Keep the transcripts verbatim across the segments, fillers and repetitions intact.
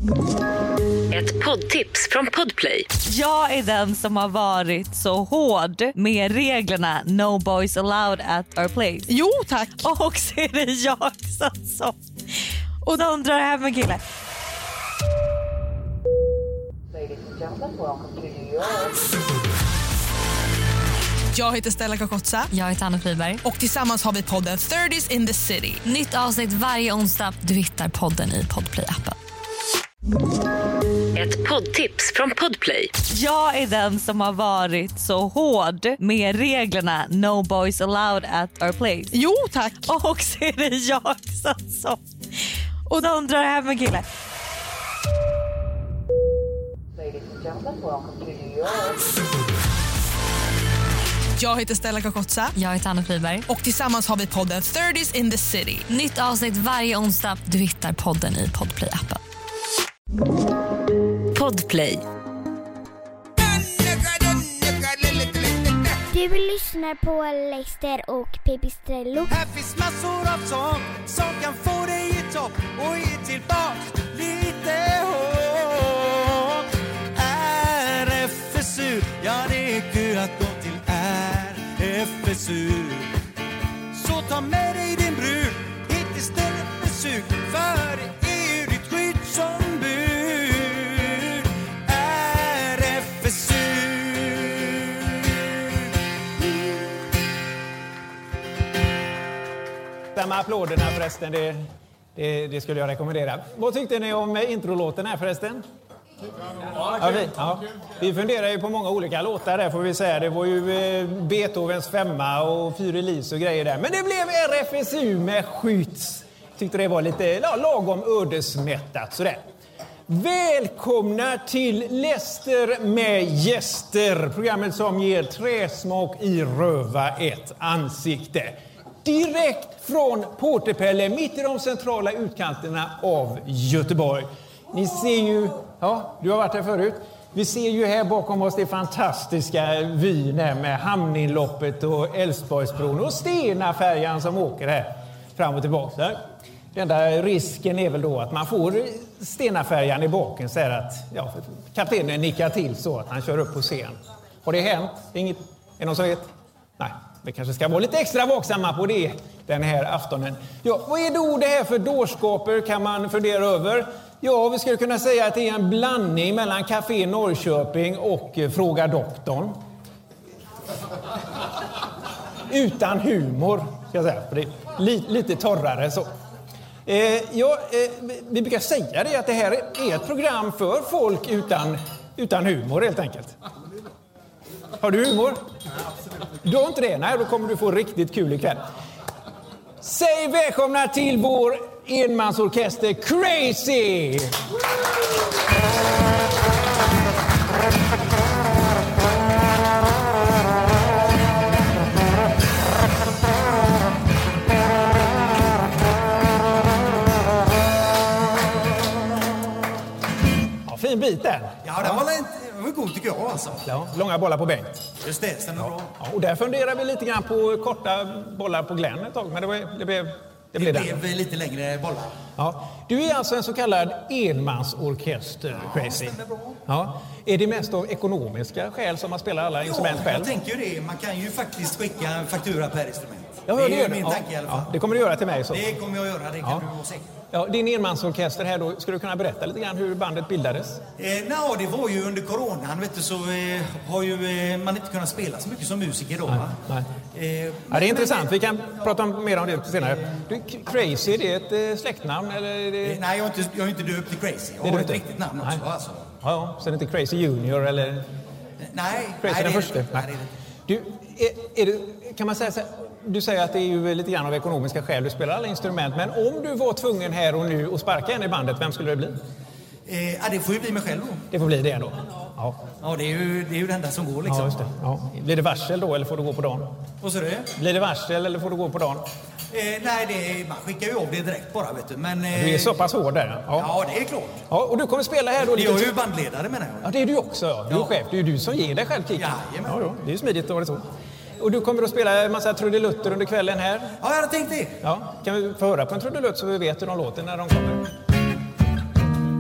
Ett poddtips från Podplay. Jag är den som har varit så hård med reglerna No Boys Allowed at our place. Jo, tack. Och så är det jag som... Och de drar hem en kille. Jag heter Stella Kakotsa. Jag heter Anna Friberg. Och tillsammans har vi podden thirties in the city. Nytt avsnitt varje onsdag. Du hittar podden i Podplay-appen. Ett poddtips från Podplay. Jag är den som har varit så hård med reglerna No Boys Allowed at our place. Jo, tack. Och så är det jag som... Och de drar hem en kille. Jag heter Stella Kakotsa. Jag heter Anna Friberg. Och tillsammans har vi podden thirties in the city. Nytt avsnitt varje onsdag. Du hittar podden i Podplay-appen. Podplay. Du lyssnar på Leicester och Pipistrello. Här finns massor av sång som kan få dig i topp och ge tillbaks lite hopp. R F S U, ja det är kul att gå till R F S U. Så ta med dig din brud hit istället för sug, för det är ju ditt skyddsombud. R F S U. Samma applåderna förresten, det, det, det skulle jag rekommendera. Vad tyckte ni om introlåten här förresten? Ja, vi, ja. vi funderar ju på många olika låtar där, får vi säga. Det var ju eh, Beethovens femma och Fyr Elis och grejer där. Men det blev R F S U med Skytts. Tyckte det var lite ja, lagom ödesmättat sådär. Välkomna till Leicester med gäster. Programmet som ger träsmak i röva ett ansikte. Direkt från Portepelle, mitt i de centrala utkanterna av Göteborg. Ni ser ju, ja, du har varit här förut. Vi ser ju här bakom oss det fantastiska vyn här med hamninloppet och Älvsborgsbron och Stenafärjan som åker här fram och tillbaka. Den enda risken är väl då att man får Stenafärjan i baken så här att ja, kaptenen nickar till så att han kör upp på scen. Har det hänt? Inget, är det någon som vet? Nej. Vi kanske ska vara lite extra vaksamma på det den här aftonen. Ja, vad är då det här för dårskaper kan man fundera över? Ja, vi skulle kunna säga att det är en blandning mellan Café Norrköping och eh, Fråga doktorn. Utan humor, ska jag säga. För det är li- lite torrare så. Eh, ja, eh, vi brukar säga det att det här är ett program för folk utan, utan humor helt enkelt. Har du humor? Nej, absolut. Du har inte det? Nej, då kommer du få riktigt kul ikväll. Säg välkomna till vår enmansorkester Crazy! Ja, fin bit där. Ja, det var inte... Det var god tycker jag alltså. Ja, långa bollar på bänk. Just det, stämmer bra. Ja, och där funderar vi lite grann på korta bollar på Glenn ett tag. Men det, var, det blev, det blev det den. blev lite längre bollar. Ja. Du är alltså en så kallad enmansorkester, Crazy. Ja, stämmer bra. Ja. Är det mest av ekonomiska skäl som man spelar alla instrument Ja, själv? jag tänker ju det. Man kan ju faktiskt skicka en faktura per instrument. Ja, det är det ju gör min ja. tanke i alla fall. Ja, det kommer du göra till mig så. Det kommer jag göra, det kan Ja. du vara säker. Ja, din enmansorkester här då, skulle du kunna berätta lite grann hur bandet bildades? Eh, no, det var ju under coronan, vet du, så eh, har ju eh, man inte kunnat spela så mycket som musiker då. Nej, Va? nej. Eh, Ja, det är intressant, vi kan prata om, mer om det senare. Du, Crazy, det är ett eh, släktnamn eller? Är det... eh, nej, jag är inte, jag är inte döpt till Crazy. Jag Det är har du ett inte? riktigt namn Nej. också. Alltså. Ja, ja, så det är inte Crazy Junior eller? Eh, Nej, Crazy nej, den det är första? det inte. Nej, det är det inte. Du, är, är det, kan man säga så här, du säger att det är ju lite grann av ekonomiska skäl, du spelar alla instrument, men om du var tvungen här och nu att sparka en i bandet, vem skulle det bli? Eh, ja, det får ju bli mig själv då. Det får bli det då. Ja, Ja, det är ju det, är ju det enda som går liksom. ja just det. Ja. Blir det varsel då eller får du gå på dagen? Och så det? Blir det varsel eller får du gå på dagen? Eh, nej, det, man skickar ju av det direkt bara, vet du. Men, eh, Du är så pass hård där. Ja. Ja, det är klart. Ja, och du kommer spela här då lite... Jag är ju bandledare, menar jag. Ja, det är du också. Ja. Du är Ja. chef. Det är ju du som ger dig själv kicken. Jajamän. Ja, ja, det är ju smidigt att vara så. Och du kommer att spela en massa trudelutter under kvällen här. Ja, jag har tänkt det. Ja, kan vi få höra på en trudelutt så vi vet hur de låter när de kommer? Till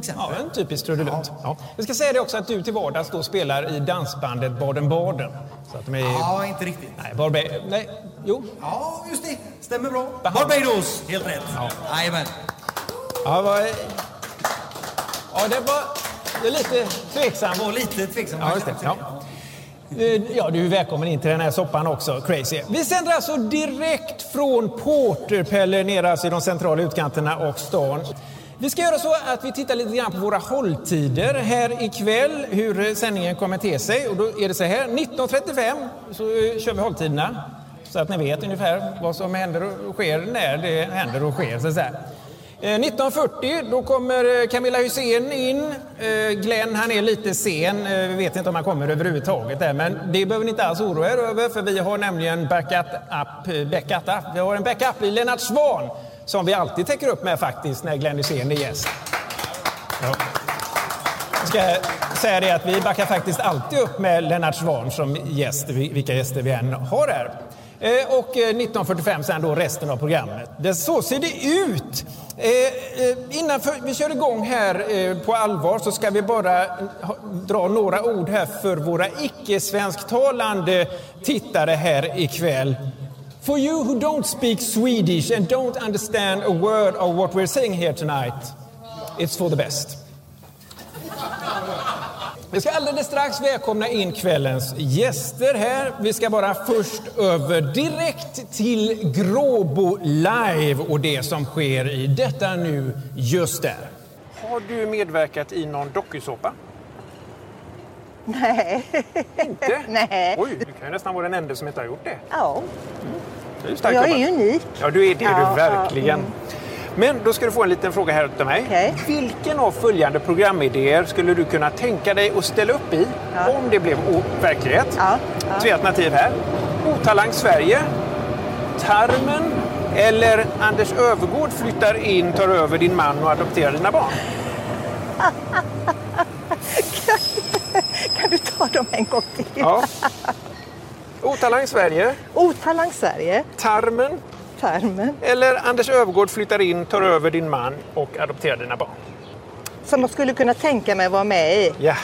exempel. Ja, en typisk trudelutt. Ja. Ja. Jag ska säga det också att du till vardags då spelar i dansbandet Baden-Baden. Så att de är... Ja, inte riktigt. Nej, Barbe... Nej, jo. Ja, just det. Stämmer bra. Barbados, helt rätt. Ja. Jajamän. Ja, var... ja, det var det är lite tveksam. Det var lite tveksam. Ja, just det. Ja. Ja, du är välkommen in till den här soppan också, Crazy. Vi sänder alltså direkt från Porterpelle ner alltså i de centrala utkanterna och stan. Vi ska göra så att vi tittar lite grann på våra hålltider här ikväll, hur sändningen kommer till sig. Och då är det så här, nitton trettiofem så kör vi hålltiderna. Så att ni vet ungefär vad som händer och sker när det händer och sker, så att säga. nitton fyrtio, då kommer Camilla Hussein in. Glenn, han är lite sen. Vi vet inte om han kommer överhuvudtaget där, men det behöver ni inte alls oroa er över, för vi har nämligen backup, backup. Vi har en backup i Lennart Svan som vi alltid täcker upp med faktiskt när Glenn Hussein är gäst. Ja. Jag ska säga det att vi backar faktiskt alltid upp med Lennart Svan som gäst, vilka gäster vi än har här. Och nitton fyrtiofem sen då resten av programmet. Det, så ser det ut. Eh, innan för, vi kör igång här eh, på allvar så ska vi bara ha, dra några ord här för våra icke-svensktalande tittare här ikväll. For you who don't speak Swedish and don't understand a word of what we're saying here tonight, it's for the best. Vi ska alldeles strax välkomna in kvällens gäster här. Vi ska bara först över direkt till Gråbo live och det som sker i detta nu just där. Har du medverkat i någon dokusåpa? Nej. Inte? Nej. Oj, du kan ju nästan vara den enda som inte har gjort det. Ja. Mm. Det är jag är unik. Ja, du är det, ja, du verkligen. Ja, mm. Men då ska du få en liten fråga här av mig. Okay. Vilken av följande programidéer skulle du kunna tänka dig att ställa upp i ja. om det blev verklighet? Ja. Ja. Tre alternativ här. Otalang Sverige, Tarmen eller Anders Övergård flyttar in, tar över din man och adopterar dina barn? Kan du ta dem en gång till? Ja. Otalang Sverige. Otalang Sverige. Tarmen. Tarmen. Eller Anders Övergård flyttar in, tar över din man och adopterar dina barn. Som man skulle kunna tänka mig vara med i. Ja.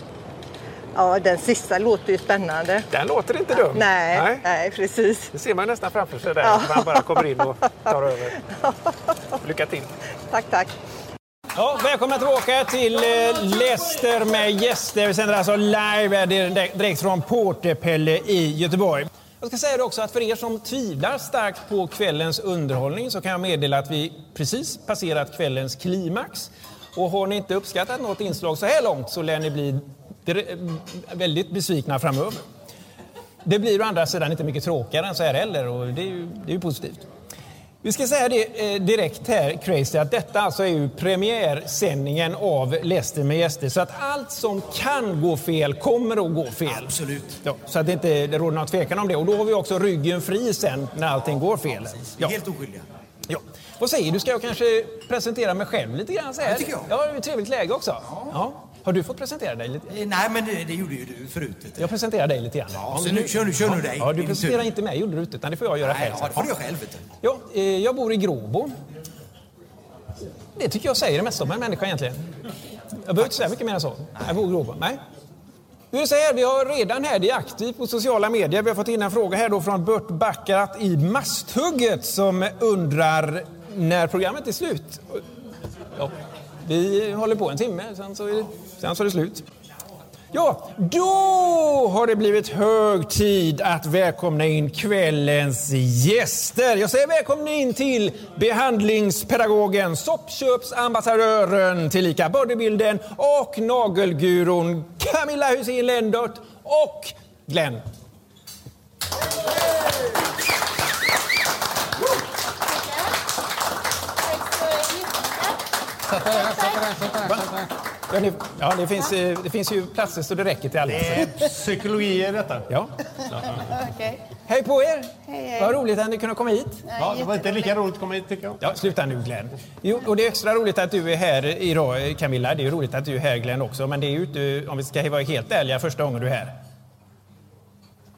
Ja, den sista låter ju spännande. Den låter inte dum. Nej, nej, nej precis. Det ser man nästan framför sig där. Ja. Man bara kommer in och tar över. Lycka till. Tack, tack. Ja, välkomna tillbaka till Leicester med gäster. Vi sänder alltså live direkt från Porterpelle i Göteborg. Jag ska säga det också att för er som tvivlar starkt på kvällens underhållning så kan jag meddela att vi precis passerat kvällens klimax. Och har ni inte uppskattat något inslag så här långt så lär ni bli väldigt besvikna framöver. Det blir å andra sidan inte mycket tråkigare än så här heller och det är ju, det är ju positivt. Vi ska säga det eh, direkt här, Crazy, att detta alltså är ju premiärsändningen av Leicester med gäster. Så att allt som kan gå fel kommer att gå fel. Absolut. Ja, så att det inte det råder någon tvekan om det. Och då har vi också ryggen fri sen när allting går fel. Ja. Helt oskyldiga. Ja. Vad säger du? Ska jag kanske presentera mig själv lite grann? Så här? Ja, tycker jag. Ja, det är ett trevligt läge också. Ja. Ja. Har du fått presentera dig lite? Nej, men det, det gjorde ju du förut. Jag presenterar dig lite grann. Ja, så nu kör, nu, kör nu dig. Ja, du presenterar inte mig, gjorde du inte, utan det får jag göra Nej, själv. Ja, det får du göra själv. Vet du. Ja, eh, jag bor i Gråbo. Det tycker jag säger det mesta om en människa egentligen. Jag behöver inte säga mycket mer än så. Nej. Jag bor i Gråbo. Nej. Vi säger, vi har redan här, det är aktivt på sociala medier. Vi har fått in en fråga här då från Bert Baccarat i Masthugget som undrar när programmet är slut. Ja, vi håller på en timme, sen så är det, sen så är det slut. Ja, då har det blivit hög tid att välkomna in kvällens gäster. Jag säger välkomna in till behandlingspedagogen, soppköpsambassadören, tillika bodybuilden och nagelgurun Camilla Hussein Lendert och Glenn. Ja, det, ja det, finns, det finns ju platser så det räcker till alla. Det är psykologi i detta. Ja. Okay. Hej på er! Hej, hej. Vad roligt att ni kunde komma hit. Ja, det var inte lika roligt att komma hit tycker jag. Ja, sluta nu Glenn. Jo, och det är extra roligt att du är här idag, Camilla. Det är roligt att du är här, Glenn, också. Men det är ju inte, om vi ska vara helt ärliga, första gången du är här.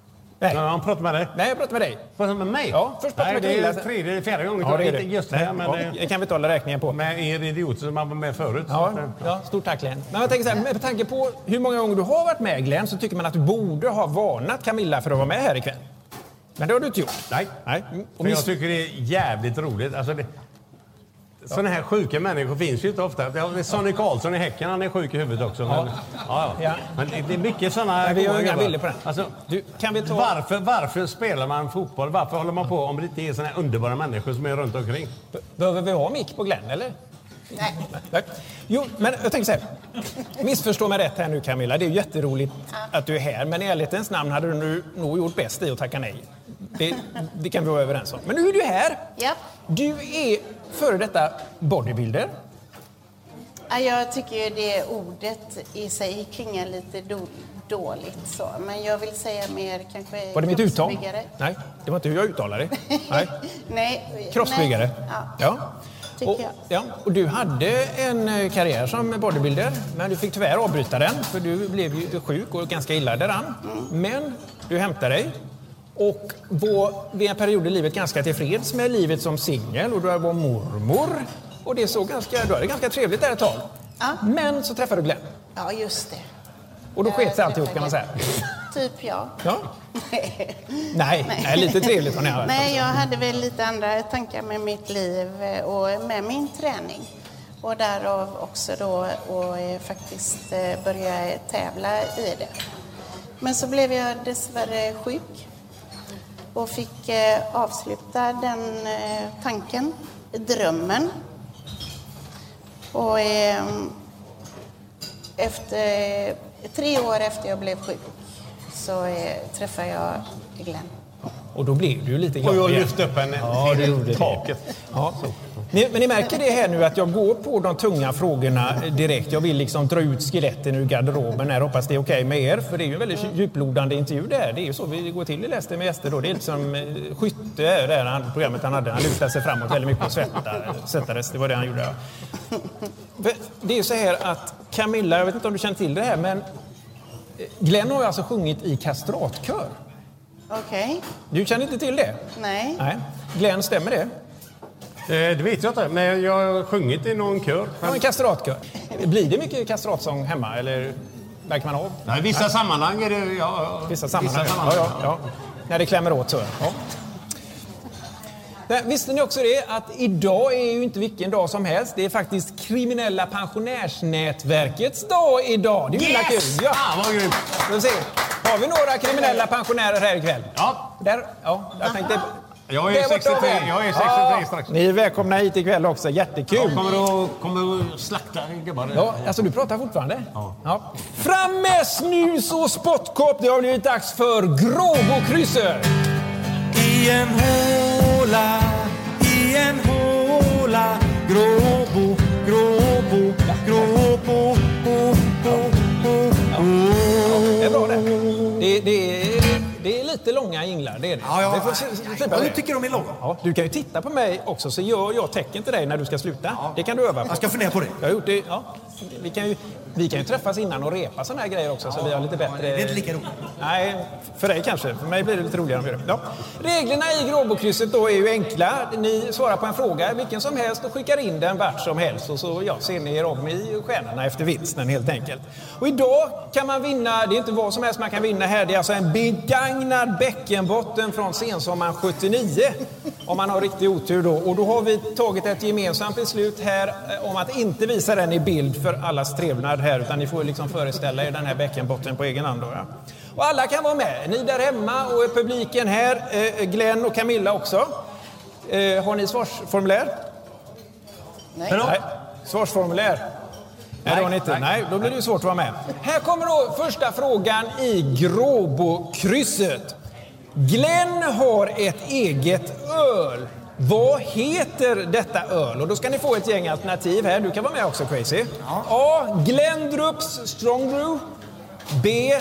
Nej. Ja, han pratar med dig. Nej, jag pratar med dig. Pratar med mig? Ja, först pratar Nej, med det Camilla. är tredje eller fjärde gången. Ja, det är det. Inte just det Nej, här, men ja, det det kan vi ta räkningen på. med er idiot som man var med förut. Ja, ja, stort tack Glenn. Men jag tänker så här, med tanke på hur många gånger du har varit med Glenn så tycker man att du borde ha varnat Camilla för att vara med här ikväll. Men det har du inte gjort. Nej. Nej. Och jag tycker det är jävligt roligt. Alltså det, sådana här sjuka människor finns ju inte ofta. Det är Sonny Karlsson i Häcken, han är sjuk i huvudet också. Men, ja. Ja, ja. Men det, det är mycket sådana... Nej, vi har inga bilder på den. Alltså, du, kan vi ta... varför, varför spelar man fotboll? Varför håller man på om det inte är såna här underbara människor som är runt omkring? Behöver vi ha mick på Glenn, eller? Nej. Nej. Jo, men jag tänker så här. Missförstå mig rätt här nu Camilla. Det är ju jätteroligt att du är här. Men i ärlighetens namn hade du nu nog gjort bäst i att tacka nej. Det, det kan vi vara överens om. Men nu är du här. Ja. Du är före detta bodybuilder. Ja, jag tycker ju det ordet i sig klingar lite do- dåligt så. Men jag vill säga mer kanske... Var det mitt uttal? kroppsbyggare. Nej, det var inte hur jag uttalade det. Nej. Nej. Kroppsbyggare. Nej. Ja. Ja. Tycker Och, jag. ja, och du hade en karriär som bodybuilder, men du fick tyvärr avbryta den för du blev ju sjuk och ganska illa däran. Mm. Men du hämtade dig och var vid en period i livet ganska tillfreds med livet som singel och du var mormor och det såg ganska, du hade ganska trevligt där ett tag. Ja. Men så träffade du Glenn. Ja, just det. Och då sket sig alltihop kan man säga. Typ ja. Ja. Nej, nej, lite trevligt var ni hade. Nej, jag hade väl lite andra tankar med mitt liv och med min träning. Och därav också då och faktiskt börja tävla i det. Men så blev jag dessvärre sjuk och fick avsluta den tanken, drömmen. Och efter tre år efter jag blev sjuk så eh, träffade jag Glenn. Och då blev du ju lite glad. Och jag igen. lyfte upp en Ja, det gjorde taket. Ja. Ni, men ni märker det här nu att jag går på de tunga frågorna direkt. Jag vill liksom dra ut skeletten ur garderoben här. Hoppas det är okej med er. För det är ju en väldigt mm. djuplodande intervju där. Det är ju så vi går till i Läster med gäster då. Det är liksom eh, Skytte, det här programmet han hade. Han lutade sig framåt väldigt mycket och svettade, svettades. Det var det han gjorde. Det är ju så här att Camilla, jag vet inte om du känner till det här, men Glenn har ju alltså sjungit i kastratkör. Okej. Okay. Du känner inte till det? Nej. Nej. Glenn, stämmer det? Eh, det vet jag inte, men jag har sjungit i någon kör. Ja, en kastratkör. Blir det mycket kastratsång hemma, eller märker man av? Nej, vissa Nej. sammanhang är det... Ja, vissa sammanhang, vissa sammanhang. Ja, ja, ja. När det klämmer åt så. Ja. Men visste ni också det att idag är ju inte vilken dag som helst. Det är faktiskt Kriminella pensionärsnätverkets dag idag. Det är ju yes! kul. Ja, ah, vad grymt. Har vi några kriminella pensionärer här ikväll? Ja. Där, ja, jag tänkte... Jag är sextiotre, jag är sextiotre ja, strax. Ni är välkomna hit ikväll också, jättekul. Jag kommer att, kommer att slakta gubbar. Ja, alltså du pratar fortfarande? Ja. Ja. Fram med snus och spottkopp, det har blivit dags för Gråbokrysset. I en håla, i en håla, Gråbo, Gråbo, Gråbo, bo, bo, bo, bo. Det är bra det. Det, det, är, det är lite långa jinglar, det är det. Ja, ja. Det får, ja, du tycker de är långa? Ja, du kan ju titta på mig också så gör jag tecken till dig när du ska sluta. Ja. Det kan du öva på. Jag ska fundera på det. Jag har gjort det, ja. Vi kan ju, vi kan ju träffas innan och repa såna här grejer också så vi har lite bättre... Det är inte lika roligt. Nej, för dig kanske. För mig blir det lite roligare om vi gör det. Ja. Reglerna i Gråbokrysset då är ju enkla. Ni svarar på en fråga, vilken som helst, och skickar in den vart som helst. Och så ja, ser ni er om i stjärnorna efter vinsten helt enkelt. Och idag kan man vinna, det är inte vad som helst man kan vinna här. Det är alltså en begagnad bäckenbotten från sensommaren sjuttionio. Om man har riktig otur då. Och då har vi tagit ett gemensamt beslut här om att inte visa den i bild för allas trevnad här. Utan ni får liksom föreställa er den här bäckenbotten på egen hand då, ja. Och alla kan vara med. Ni där hemma och publiken här. Eh, Glenn och Camilla också. Eh, har ni svarsformulär? Nej. Nej. Svarsformulär? Nej, det har ni inte. Nej, då blir det ju svårt att vara med. Här kommer då första frågan i Gråbokrysset. Glenn har ett eget öl. Vad heter detta öl? Och då ska ni få ett gäng alternativ här. Du kan vara med också, Crazy. Ja. A. Glendrups Strong Brew. B.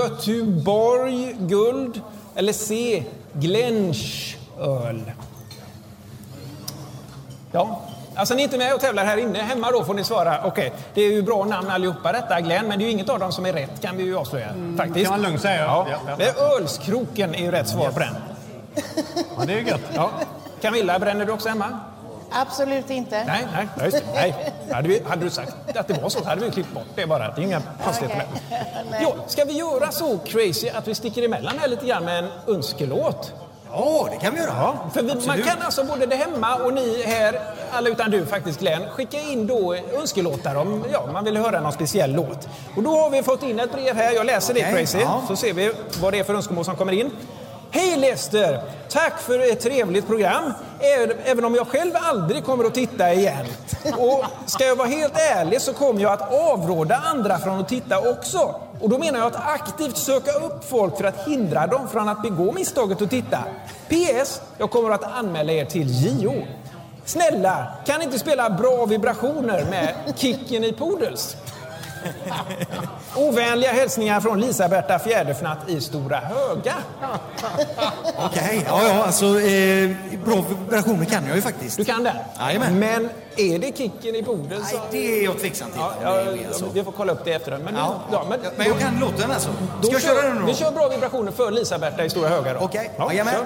Göteborg Guld. Eller C. Glensch öl. Ja, Alltså ni är inte med och tävlar här inne. Hemma då får ni svara. Okej, okay, det är ju bra namn allihopa detta, Glenn. Men det är ju inget av dem som är rätt, kan vi ju avslöja. Mm. Faktiskt. Kan man lugnt säga. Ja. Ja, ja. Det är Ölskroken är ju rätt svar yes. på den. Ja, det är gött. Ja. Camilla, bränner du också hemma? Absolut inte. Nej, nej, just det. Nej. Hade, vi, hade du sagt att det var så hade vi klippt bort det bara. Det är inga konstigheter med. Ja, ska vi göra så crazy att vi sticker emellan här lite grann med en önskelåt? Ja, det kan vi göra. Ja, för vi, man kan alltså både det hemma och ni här, alla utan du faktiskt Glenn, skicka in då önskelåtar om ja, man vill höra någon speciell låt. Och då har vi fått in ett brev här, jag läser det okay, crazy, ja. Så ser vi vad det är för önskemål som kommer in. Hej Lester! Tack för ett trevligt program, även om jag själv aldrig kommer att titta igen. Och ska jag vara helt ärlig så kommer jag att avråda andra från att titta också. Och då menar jag att aktivt söka upp folk för att hindra dem från att begå misstaget att titta. P S. Jag kommer att anmäla er till J O. Snälla, kan inte spela bra vibrationer med Kicken i Poodles? Ovänliga hälsningar från Lisa-Berta Fjäderfnatt i Stora Höga. Okej, okay, ja, ja, alltså eh, bra vibrationer kan jag ju faktiskt. Du kan det? Jajamän. Men är det Kicken i Poodles? Nej, det är jag tveksam till. Ja, ja, vi får kolla upp det efter den. Men, ja. Ja, men, men jag kan låta den alltså. Ska jag köra den då? Vi kör bra vibrationer för Lisa-Berta i Stora Höga då. Okej, okay. ja, jajamän.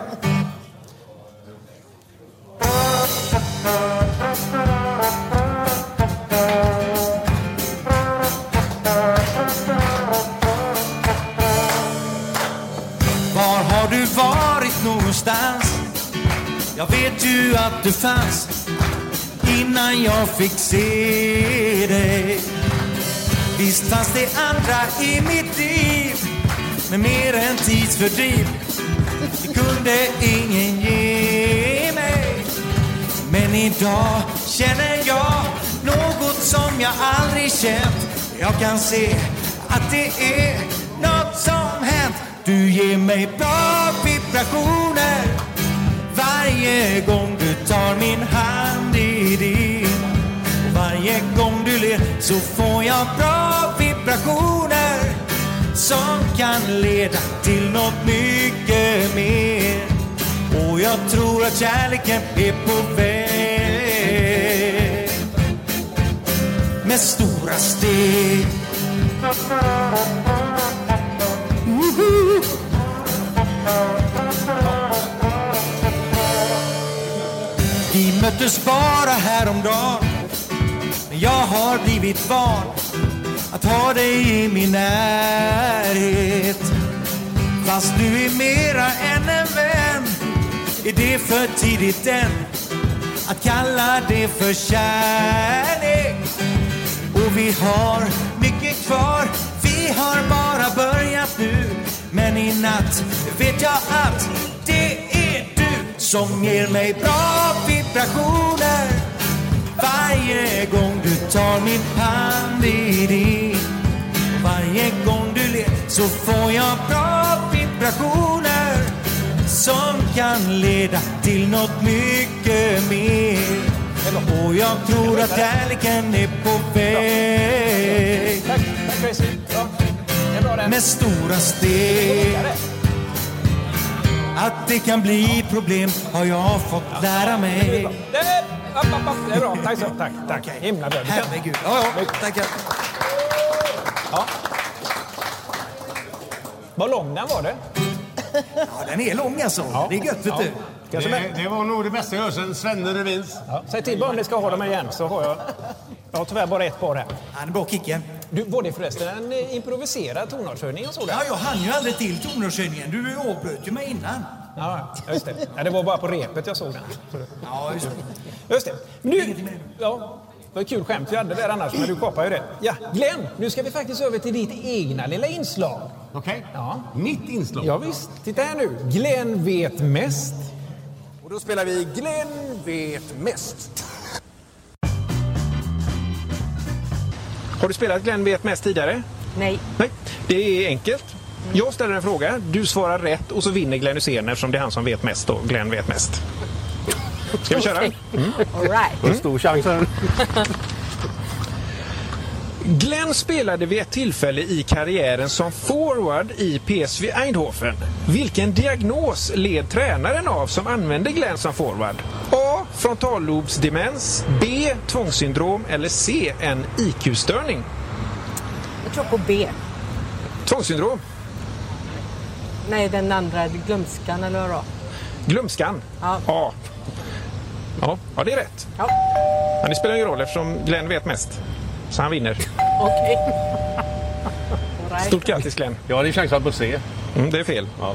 Var har du varit någonstans? Jag vet ju att du fanns innan jag fick se dig. Visst fanns det andra i mitt liv, men mer än tidsfördriv det kunde ingen ge mig. Men idag känner jag något som jag aldrig känt. Jag kan se att det är något som hänt. Du ger mig bra vibrationer varje gång du tar min hand i din. Och varje gång du ler så får jag bra vibrationer som kan leda till något mycket mer. Och jag tror att kärleken är på väg med stora steg. Vi möttes bara häromdagen, men jag har blivit van att ha dig i min närhet. Fast du är mera än en vän, är det för tidigt än att kalla det för kärlek. Och vi har mycket kvar, vi har bara börjat nu. Men i natt vet jag att det är du som ger mig bra vibrationer varje gång du tar min hand i din. Och varje gång du ler så får jag bra vibrationer som kan leda till något mycket mer. Och jag tror att kärleken är på väg med stora steg. Att det kan bli problem har jag fått lära mig. Det är bra, tack så. Tack, tack. Himla bra. Herregud, ja, ja, tackar. Ja. Vad lång den var det? Ja, den är lång alltså. Ja. Det är gött, vet ja. du. Det, det var nog det bästa jag hört sen Svenne Revins. Ja. Säg till bara om ni ska ha dem igen så har jag... Jag har tyvärr bara ett par här. Han är bra kicken. Du, var det förresten en improviserad tonartshöjning och så där? Ja, jag hann ju aldrig till tonartshöjningen. Du avbröt ju mig innan. Ja, just det. Ja, det var bara på repet jag såg den. Ja, just det. Just det. Nu, ja, det var ett kul skämt vi hade där annars, men du kapar ju det. Ja, Glenn, nu ska vi faktiskt över till ditt egna lilla inslag. Okej. Okay. Ja. Mitt inslag? Ja, visst. Titta här nu. Glenn vet mest. Och då spelar vi Glenn vet mest. Har du spelat Glenn vet mest tidigare? Nej. Nej, det är enkelt. Jag ställer en fråga, du svarar rätt och så vinner Glenn Hysén eftersom det är han som vet mest och Glenn vet mest. Ska vi köra? Mm. All right. Mm. Stor chans. Glenn spelade vid ett tillfälle i karriären som forward i P S V Eindhoven. Vilken diagnos led tränaren av som använde Glenn som forward? A. Frontallobsdemens, B. Tvångssyndrom eller C. En I Q-störning? Jag tror på B. Tvångssyndrom? Nej, den andra, glömskan eller vad då? Glömskan? Ja. A. Ja, ja, det är rätt. Ja. Men det spelar ingen roll eftersom Glenn vet mest. Så han vinner. Okej. Okay. Stort grattis Glenn. Jag hade chansat på C. Mm, det är fel. Ja.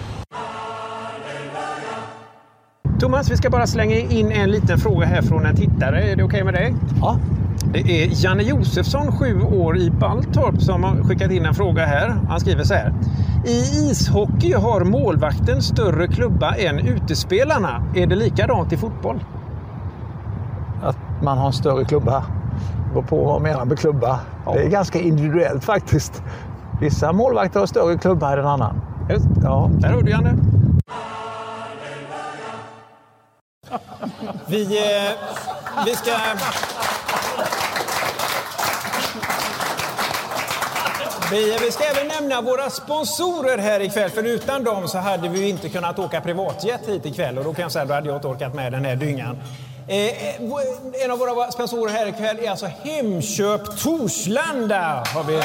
Thomas, vi ska bara slänga in en liten fråga här från en tittare. Är det okej okay med dig? Ja. Det är Janne Josefsson, sju år i Baltorp, som har skickat in en fråga här. Han skriver så här. I ishockey har målvakten större klubba än utespelarna. Är det likadant i fotboll? Att man har en större klubba. Gå på vad man menar med klubba. Ja. Det är ganska individuellt faktiskt. Vissa målvakter har större klubba än en annan. Just. Ja. Där har du Janne. Vi, eh, vi ska... Vi, vi ska även nämna våra sponsorer här ikväll, för utan dem så hade vi inte kunnat åka privatjet hit ikväll, och då kan jag säga att då hade jag inte orkat med den här dyngan. Eh, en av våra sponsorer här ikväll är alltså Hemköp Torslanda. Har vi...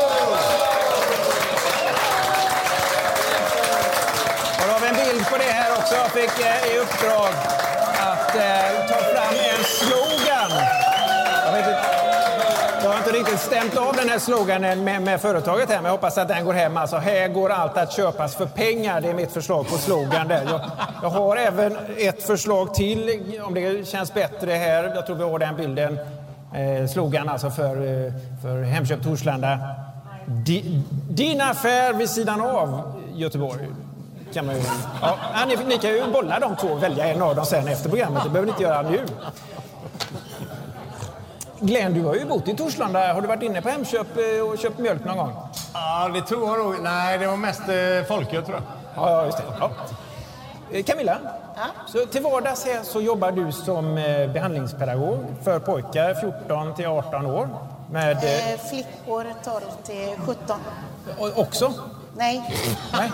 Och då har vi en bild på det här också. Jag fick eh, i uppdrag att eh, ta fram en slogan. Jag vet inte, jag har inte riktigt stämt av den här sloganen med, med företaget här, men jag hoppas att den går hem. Alltså, här går allt att köpas för pengar. Det är mitt förslag på slogan där. Jag, jag har även ett förslag till, om det känns bättre här. Jag tror vi har den bilden. Eh, slogan alltså för, för Hemköp Torslanda. Di, din affär vid sidan av Göteborg. Kan man ju, ja, ni, ni kan ju bolla de två och välja en av dem sen efter programmet. Det behöver ni inte göra nu. Glenn, du har ju bott i Torslanda. Har du varit inne på Hemköp och köpt mjölk någon gång? Ja, det tror jag nog. Nej, det var mest eh, folköl, tror jag. Ja, just det. Ja. Camilla, ja. Så till vardags här så jobbar du som eh, behandlingspedagog för pojkar fjorton till arton år. Med, eh, eh, flickor tolv till sjutton. Och, också? Nej. Nej.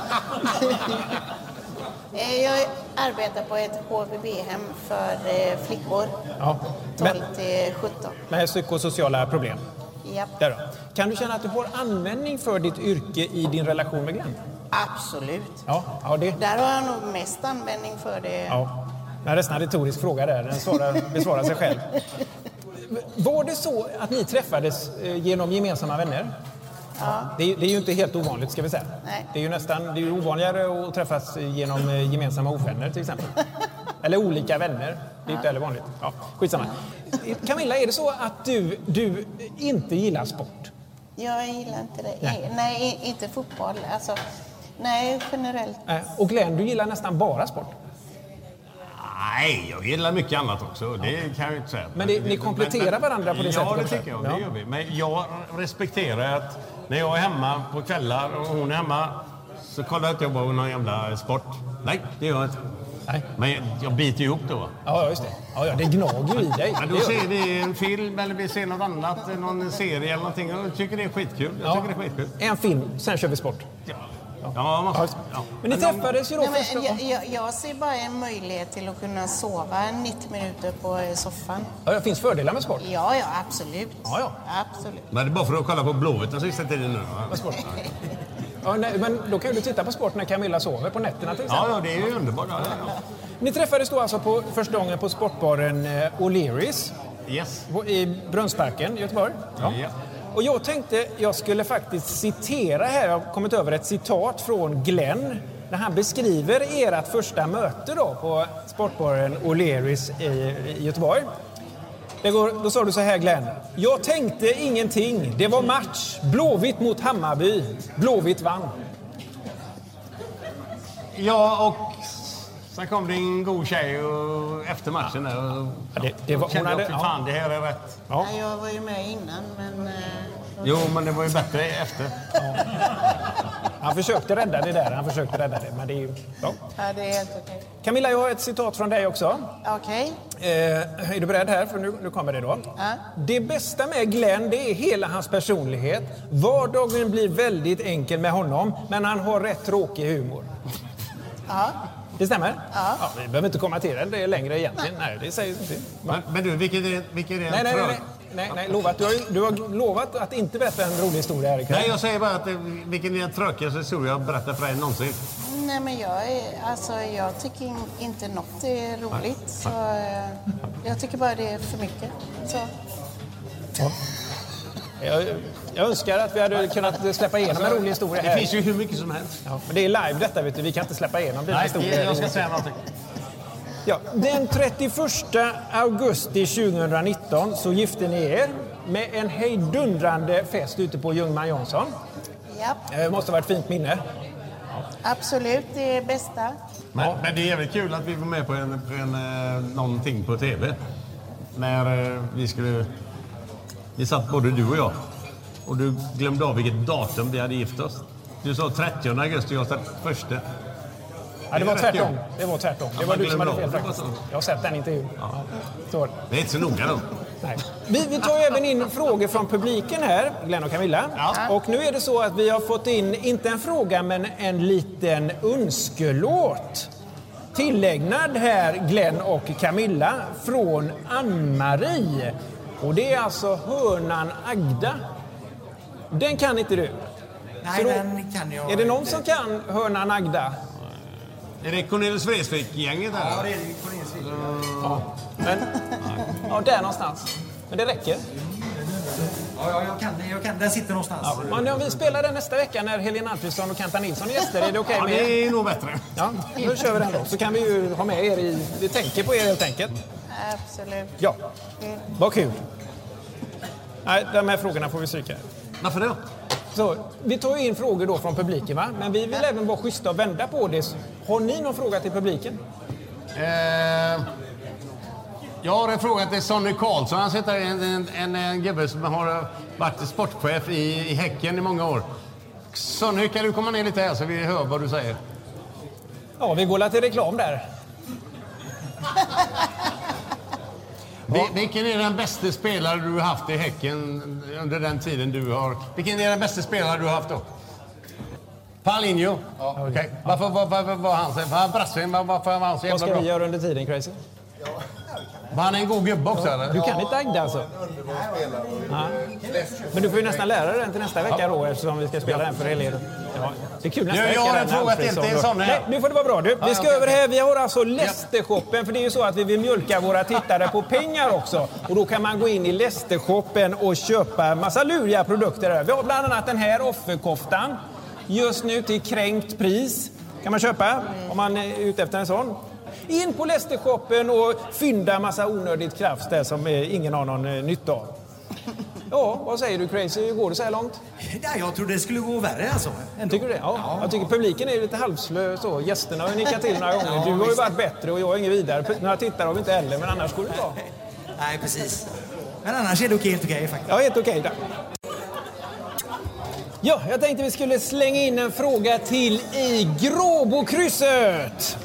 Jag arbetar på ett H V B-hem för flickor, ja. tolv till sjutton. Med psykosociala problem? Ja. Där då. Kan du känna att du har användning för ditt yrke i din relation med Glenn? Absolut. Ja, ja, det... Där har jag nog mest användning för det. Ja. Det är nästan en retorisk fråga där. Den svarar, besvarar sig själv. Var det så att ni träffades genom gemensamma vänner? Ja. Det är, det är ju inte helt ovanligt, ska vi säga. Nej. Det är ju nästan det är ju ovanligare att träffas genom gemensamma ovänner till exempel. Eller olika vänner. Det är inte heller vanligt. Ja, skitsamma. Camilla, är det så att du, du inte gillar sport? Jag gillar inte det. Nej, nej inte fotboll. Alltså, nej, generellt. Och Glenn, du gillar nästan bara sport? Nej, jag gillar mycket annat också. Det kan jag inte säga. Men det, ni kompletterar men, varandra på det ja, sättet? Ja, det också. tycker jag. Det gör vi. Men jag respekterar att när jag är hemma på kvällar och hon är hemma så kollar jag inte på någon jävla sport. Nej, det gör jag inte. Nej. Men jag biter ihop då. Ja, just det. Ja, ja, det gnager i dig. Men då ser vi en film eller vi ser något annat, någon serie eller någonting. Och jag tycker det är skitkul. Jag ja. tycker det är skitkul. En film, sen kör vi sport. Ja. Ja, man får, ja. Men ni träffades ju då. Nej, men jag, jag, jag ser bara en möjlighet till att kunna sova nittio minuter på soffan. Ja, det finns fördelar med sport. Ja, ja, absolut. Ja, ja. Absolut. Men det är bara för att kolla på Blåvitt den sista tiden nu. Vad sport? Ja, nej, men då kan du titta på sport när Camilla sover på nätterna till exempel. Ja, ja, det är ju underbart. Ja, ja. Ni träffades då alltså på första gången på sportbaren eh, O'Learys. Yes. I Brunnsparken i Göteborg. Ja. Ja. Och jag tänkte, jag skulle faktiskt citera här, jag har kommit över ett citat från Glenn när han beskriver ert första möte då på sportbaren O'Learys i, i Göteborg. Det går, då sa du så här, Glenn. Jag tänkte ingenting, det var match, Blåvitt mot Hammarby, Blåvitt vann. Ja, och sen kom det en god tjej och efter matchen där och ja, det, det var, kände hon hade, jag, fan, ja. Det här är rätt. Ja. Ja, jag var ju med innan, men... Jo, men det var ju bättre efter. Ja. Han försökte rädda det där, han försökte rädda det, men det är ju... Ja, Ja, det är helt okej. Camilla, jag har ett citat från dig också. Okej. Eh, är du beredd här? För nu, nu kommer det då. Ja. Det bästa med Glenn, det är hela hans personlighet. Vardagen blir väldigt enkel med honom, men han har rätt tråkig humor. Ja. Det stämmer? Ja. Ja, vi behöver inte kommentera det längre egentligen. Nej, det säger inte. Men, men du, vilket är, vilket är Nej, nej, nej, nej, nej, nej, lovat. Du, har, du har lovat att inte berätta en rolig historia här ikväll. Nej, jag säger bara att det, vilken är den tråkigaste historia jag berättat för dig någonsin? Nej, men jag, är, alltså, jag tycker in, inte något är roligt. Så, eh, jag tycker bara det är för mycket. Så. Ja. Jag, jag önskar att vi hade kunnat släppa igenom en rolig historia här. Det finns ju hur mycket som helst. Ja, men det är live detta, vet du. Vi kan inte släppa igenom den Nej, historien. jag ska säga någonting. Ja, den trettioförsta augusti tjugohundranitton så gifte ni er med en hejdundrande fest ute på Ljungman Johnson. Ja, Det måste ha varit ett fint minne. absolut. Det är bästa. Men, men det är jävligt kul att vi var med på en, på en, eh, någonting på tv. När eh, vi skulle... Vi satt både du och jag. Och du glömde av vilket datum vi hade gift oss. Du sa trettionde augusti och jag sa första. Ja, det var tvärtom. Det var tvärtom. Det Ja, var man du som hade glömmer fel av det. faktiskt. Jag har sett den intervjun. Ja. Så. Det är inte så noga då. Nej. Vi, vi tar ju även in frågor från publiken här, Glenn och Camilla. Ja. Och nu är det så att vi har fått in, inte en fråga, men en liten önskelåt. Tillägnad här, Glenn och Camilla, från Ann-Marie. Och det är alltså Hörnan Agda. Den kan inte du. Nej, Så då, den kan jag är det någon inte. som kan Hörnan Agda? Är det Cornelis Vreeswijk-gänget där? Ja, det är det. Cornelis Vreeswijk. Ja. Men, ja, där någonstans. Men det räcker. Ja, ja, jag kan, jag kan. Den sitter någonstans. Ja, men om vi spelar den nästa vecka när Helena Alfredsson och Kenta Nilsson är gäster, är det okej Ja, med det är nog bättre. Ja, då kör vi den då. Så kan vi ju ha med er i... Vi tänker på er helt enkelt. Absolut. Ja, vad kul. Nej, de här frågorna får vi stryka. Varför det? Så, vi tar ju in frågor då från publiken, va? Men vi vill även vara schyssta och vända på det. Har ni någon fråga till publiken? Eh, jag har en fråga till Sonny Karlsson. Han sitter en, en, en, en gubbe som har varit sportchef i, i Häcken i många år. Sonny, kan du komma ner lite här så vi hör vad du säger? Ja, vi går till reklam där. Vil, vilken är den bästa spelare du har haft i Häcken under den tiden du har... Vilken är den bästa spelare du har haft då? Paulinho? Ja. Okej. Okay. Varför var var, var, var han så... Var brassen? Var, varför var han så jävla Vad ska bra? vi göra under tiden, Crazy? Var han en god gubbe också, eller? Du kan inte Agda alltså? Ja. Men du får ju nästan lära dig den till nästa vecka då, eftersom vi ska spela den för helheten. Ja. Det är kul nästa Jag, vecka. jag har en den fråga till Alfredsson. till Sonny. Nej, nu får det vara bra du. Vi ska Ja, över okej. här. Vi har alltså Lästershoppen, för det är ju så att vi vill mjölka våra tittare på pengar också. Och då kan man gå in i Lästershoppen och köpa massa luriga produkter där. Vi har bland annat den här offerkoftan. Just nu till kränkt pris. Kan man köpa om man är ute efter en sån. In på Lästershoppen och fynda massa onödigt kraft där som ingen har någon eh, nytta av. Ja, vad säger du Crazy? Hur går det så här långt? Ja, jag trodde det skulle gå värre alltså. Ändå. Tycker du det? Ja. Ja. Jag tycker publiken är lite halvslö så. Gästerna har nickat till några gånger. Ja, du har ju visst. varit bättre och jag är ingen vidare. Några tittare har vi inte heller, men annars går det bra. Nej, precis. Men annars är det okej, helt okej faktiskt. Ja, helt okej där. Ja, jag tänkte vi skulle slänga in en fråga till i Gråbokrysset.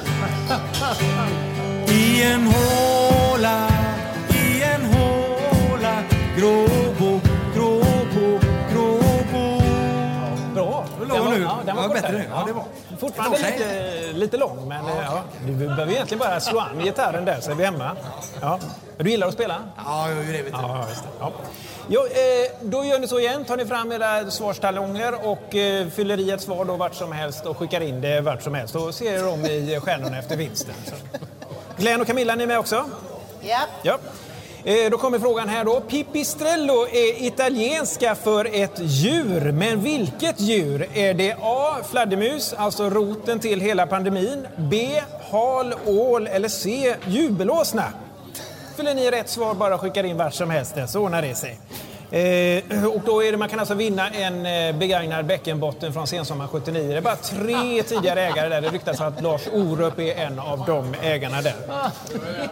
I en håla, i en håla, Gråbo, Gråbo, Gråbo. Bra. Det var nu. Ja, den var Ja, kortare. bättre nu. Ja, det var. Fortfarande Okej. lite, lite lång, men ja. Ja, du behöver egentligen bara slå an gitarren där så är vi hemma. Ja. Du gillar att spela? Ja, jag gör det, vet du. Ja, just det. Ja. Jo, eh, då gör ni så igen. Tar ni fram era svarstalonger och eh, fyller i ett svar då vart som helst och skickar in det vart som helst. Och ser de i stjärnorna efter vinsten. Så. Glenn och Camilla, ni är med också? Ja. Ja. Eh, då kommer frågan här då. Pipistrello är italienska för ett djur. Men vilket djur? Är det A. Fladdermus, alltså roten till hela pandemin. B. Hal, ål eller C. Jubelåsna. Fyller ni rätt svar, bara skickar in vart som helst, så ordnar det sig. Eh, och då är det, man kan alltså vinna en eh, begagnad bäckenbotten från sensommar sjuttionio. Det är bara tre tidigare ägare där. Det ryktas att Lars Orup är en av de ägarna där.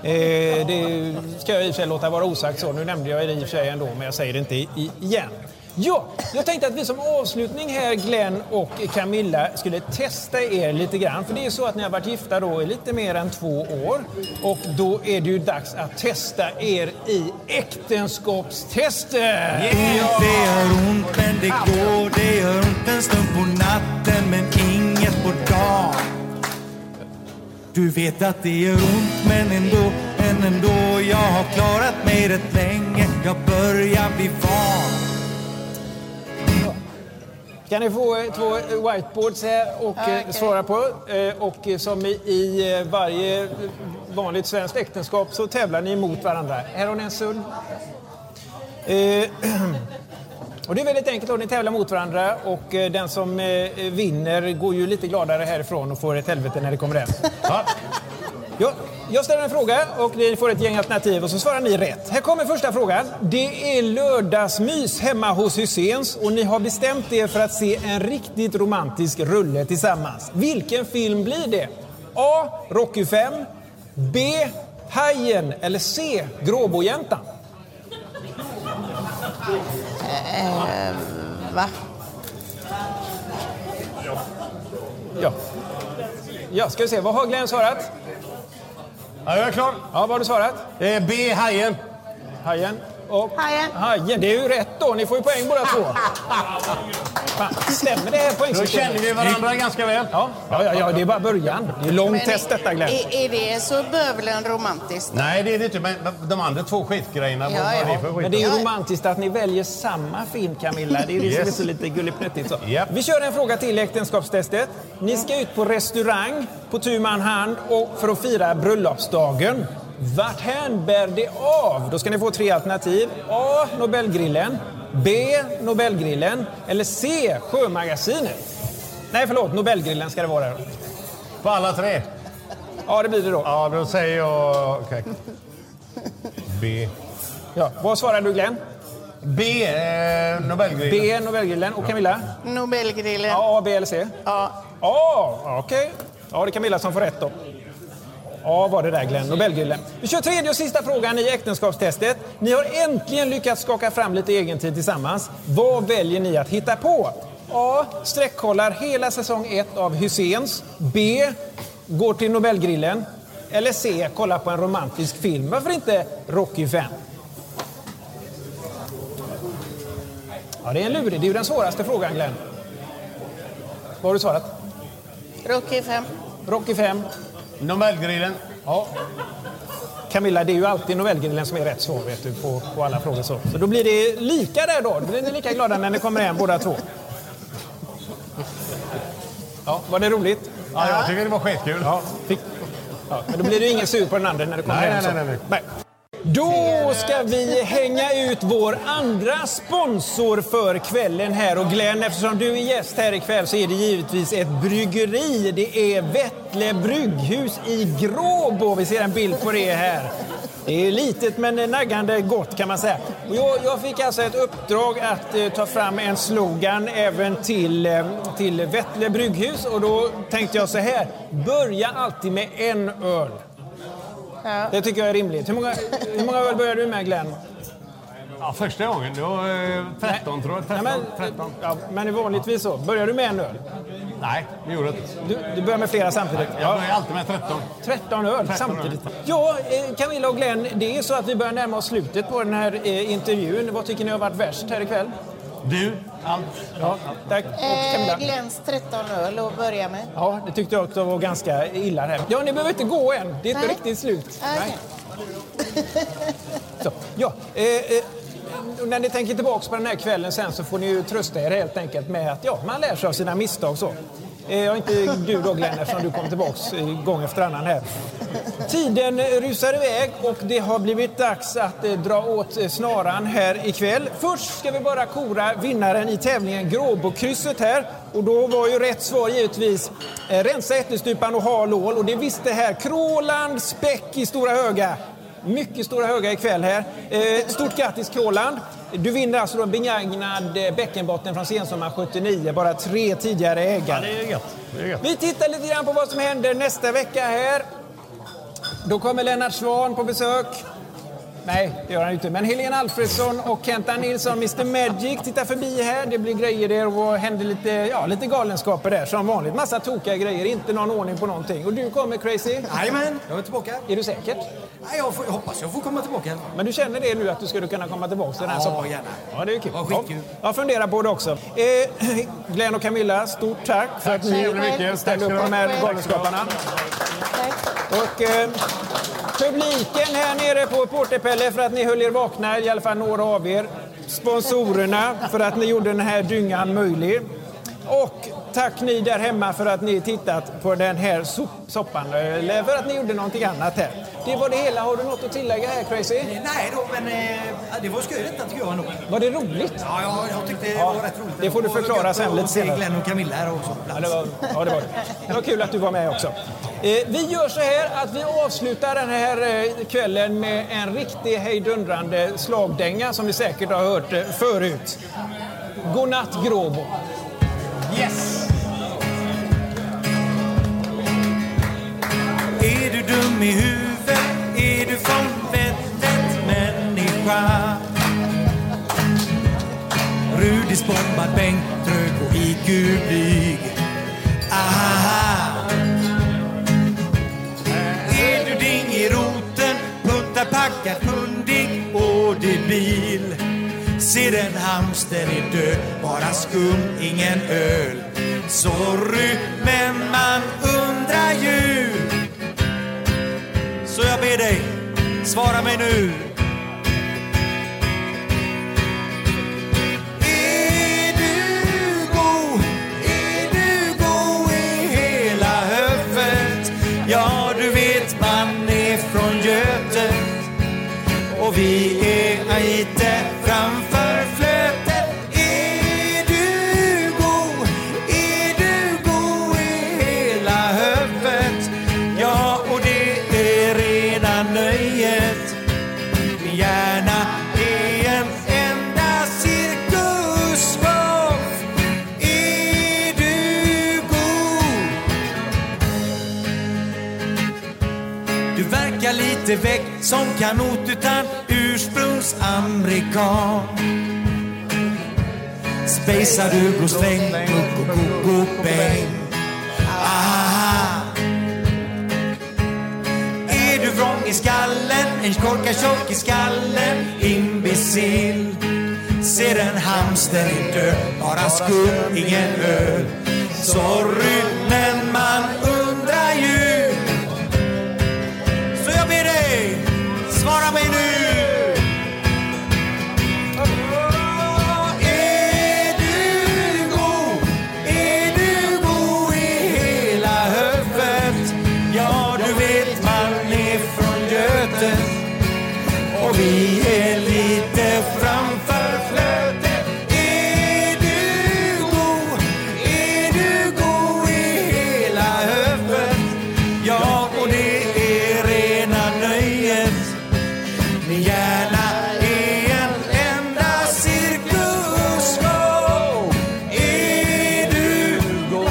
Eh, det ska jag i och för sig låta vara osagt så. Nu nämnde jag det i och för sig ändå, men jag säger det inte i, igen. Ja, jag tänkte att vi som avslutning här, Glenn och Camilla, skulle testa er lite grann. För det är så att ni har varit gifta då i lite mer än två år. Och då är det ju dags att testa er i äktenskapstester. Yeah. Det gör ont men det går, det gör ont en stund på natten men inget på dagen. Du vet att det gör ont men ändå, men ändå. Jag har klarat mig rätt länge, jag börjar bli van. Kan ni få två whiteboards här och okay. svara på. Och som i varje vanligt svenskt äktenskap så tävlar ni mot varandra. Här har ni en sull. Och det är väldigt enkelt att ni tävlar mot varandra. Och den som vinner går ju lite gladare härifrån och får ett helvete när det kommer hem. Ja. Ja, jag ställer en fråga och ni får ett gäng alternativ och så svarar ni rätt. Här kommer första frågan. Det är lördagsmys hemma hos Hyséns och ni har bestämt er för att se en riktigt romantisk rulle tillsammans. Vilken film blir det? A. Rocky fem, B. Hajen eller C. Gråbojäntan? Eh, va? Ja. Ja, ska vi se. Vad har Glenn svarat? Ja, jag är klar. Ja, vad har du svarat? Det är B, Hajen. Hajen. Och Hajen. Hajen, det är ju rätt då. Ni får ju poäng båda två. Fan, stämmer det här poängsystemet? Då känner vi varandra ganska väl. Ja, ja, ja, ja det är bara början. Det är långt men test detta, Glenn. Är, är det så bövlen romantiskt? Nej, det är det inte. Men de andra två skitgrejerna, ja, vad ja. är det för skit? Men det är ju romantiskt att ni väljer samma film, Camilla. Det är ju yes. så lite gulligt så. Yep. Vi kör en fråga till äktenskapstestet. Ni ska ut på restaurang på tu man hand och för att fira bröllopsdagen. Vart hän bär det av? Då ska ni få tre alternativ. A. Nobelgrillen. B. Nobelgrillen. Eller C. Sjömagasinet. Nej, förlåt. Nobelgrillen ska det vara där. På alla tre? Ja, det blir det då. Ja, då säger jag... Okej. Okay. B. Ja, vad svarar du, Glenn? B. Eh, Nobelgrillen. B. Nobelgrillen. Och Camilla? Nobelgrillen. Ja, A, B eller C? Ja. Ja, okej. Okay. Ja, det är Camilla som får rätt då. Ja, var det där, Glenn. Nobelgrillen. Vi kör tredje och sista frågan i äktenskapstestet. Ni har äntligen lyckats skaka fram lite egen tid tillsammans. Vad väljer ni att hitta på? A. Sträckkollar hela säsong ett av Hyséns. B. Går till Nobelgrillen. Eller C. Kollar på en romantisk film. Varför inte Rocky fem? Ja, det är en lurig. Det är ju den svåraste frågan, Glenn. Vad har du svarat? Rocky fem. Rocky fem. Nobelgrillen. Ja. Camilla, det är ju alltid Nobelgrillen som är rätt svar, vet du, på, på alla frågor så. Så då blir det lika där då. Då blir ni lika glada när ni kommer hem båda två. Ja, var det roligt? Ja, jag tycker det var skitkul. Ja, fick... ja, men då blir det ju ingen sur på den andra när det kommer nej, hem. Nej, nej, nej, nej. Då ska vi hänga ut vår andra sponsor för kvällen här. Och Glenn, eftersom du är gäst här ikväll så är det givetvis ett bryggeri. Det är Vettle brygghus i Gråbo. Vi ser en bild på det här. Det är litet men naggande gott kan man säga. Och jag, jag fick alltså ett uppdrag att eh, ta fram en slogan även till, eh, till Vettle brygghus. Och då tänkte jag så här, börja alltid med en öl. Ja. Det tycker jag är rimligt. Hur många, hur många öl började du med, Glenn? Ja, första gången. Det var eh, tretton, Nej. tror jag. tretton, Nej, men, tretton. Ja, men vanligtvis så. Börjar du med en öl? Nej, det gjorde jag inte. Du, du börjar med flera samtidigt? Jag börjar alltid med tretton. tretton öl tretton samtidigt. Öl. Ja, eh, Camilla och Glenn, det är så att vi börjar närma oss slutet på den här eh, intervjun. Vad tycker ni har varit värst här ikväll? Du, allt. Ja, tack. Och Camilla. Eh, Glenns tretton öl att börja med. Ja, det tyckte jag också var ganska illa här. Ja, ni behöver inte gå än. Det är inte Nej. riktigt slut. Okay. Nej. Så, ja, eh, eh, när ni tänker tillbaka på den här kvällen sen så får ni ju trösta er helt enkelt med att ja, man lär sig av sina misstag så. Eh, inte du då, Glenn, eftersom du kom tillbaka eh, gång efter annan här. Tiden rusar iväg och det har blivit dags att eh, dra åt eh, snaran här ikväll. Först ska vi bara kora vinnaren i tävlingen Gråbokrysset här. Och då var ju rätt svar givetvis eh, rensa ättestupan och ha lål. Och det visste här Kråland Späck i Stora Höga. Mycket Stora Höga ikväll här. Eh, stort grattis Kråland. Du vinner alltså då en begagnad bäckenbotten från sensommar sjuttionio. Bara tre tidigare ägare. Ja, det är gött. Det är gött. Vi tittar lite grann på vad som händer nästa vecka här. Då kommer Lennart Svan på besök. Nej, det gör han inte. Men Helene Alfredsson och Kenta Nilsson, mister Magic, tittar förbi här. Det blir grejer där och händer lite, ja, lite galenskaper där som vanligt. Massa tokiga grejer, inte någon ordning på någonting. Och du kommer, Crazy? Jajamän, jag är tillbaka. Är du säker? Nej, jag, får, jag hoppas jag får komma tillbaka. Men du känner det nu att du skulle kunna komma tillbaka till den här Ja, soppan? gärna. Ja, det är kul. Ja, skitkul. Ja, jag funderar på det också. Eh, Glenn och Camilla, stort tack för Tack att så ni jävla mycket. ställde upp på de här galenskaparna. Och eh, publiken här nere på Portepelle för att ni höll er vakna, i alla fall några av er. Sponsorerna för att ni gjorde den här dyngan möjlig. Och tack ni där hemma för att ni tittat på den här sop- soppan, eller för att ni gjorde någonting annat här. Det var det hela. Har du något att tillägga här, Crazy? Nej då, men eh, det var skoj detta tycker jag ändå. Var det roligt? Ja, ja jag tyckte det Ja, var rätt roligt. det får du förklara sen lite senare. Glenn och Camilla här också. Ja, det var, ja, det var det. Det var kul att du var med också. Eh, vi gör så här att vi avslutar den här eh, kvällen med en riktig hejdundrande slagdänga som vi säkert har hört eh, förut. Godnatt Gråbo. Yes! Är du dum i huvudet? Är du från vettet människa? Rudis bombad bänk, trög och I Q-blyg. Aha! Är du ding i roten? Puttar packad pundig och debil. Ser en hamster är död, bara skum, ingen öl. Sorry, men man undrar ju. Så jag ber dig, svara mig nu. Är du god? Är du god i hela huvudet? Ja, du vet man är från Götet. Och vi är lite framför flötet. Är du god? Är du god i hela huvudet? Ja, och det är rena nöjet. Min hjärna är en enda cirkusshow. Är du god? Du verkar lite väck som kanot utan ursprungsamerikan. Spejsar du, går släng, kuck och kuck och bäng. Aha. Är du vrång i skallen, en korka tjock i skallen, imbecill. Ser en hamster i dö, bara skum, ingen öl. Sorry, men man undrar ju. Så jag ber dig, svara mig nu. Är du god? Är du god i hela huvudet? Ja, du vet man är från Götet. Och vi är lite framför flötet. Är du god? Är du god i hela huvudet? Ja, och det är rena nöjet. Min hjärna är en enda cirkusshow. Är du god?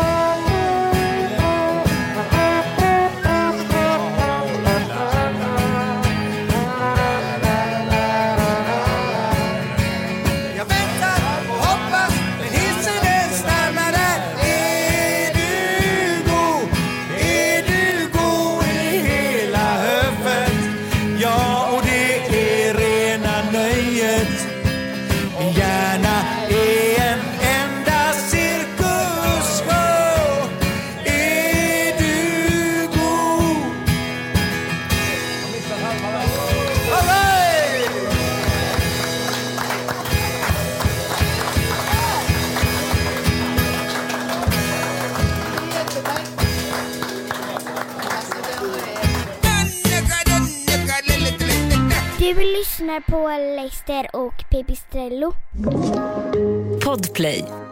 Jag väntar och hoppas, men hissen den stannar där. Är du god? Är du god i hela huvudet? Ja, och det är rena nöjet. Min hjärna är en enda cirkusshow. Är du god? All right! Du lyssnar på Leicester och Pipistrello. Podplay.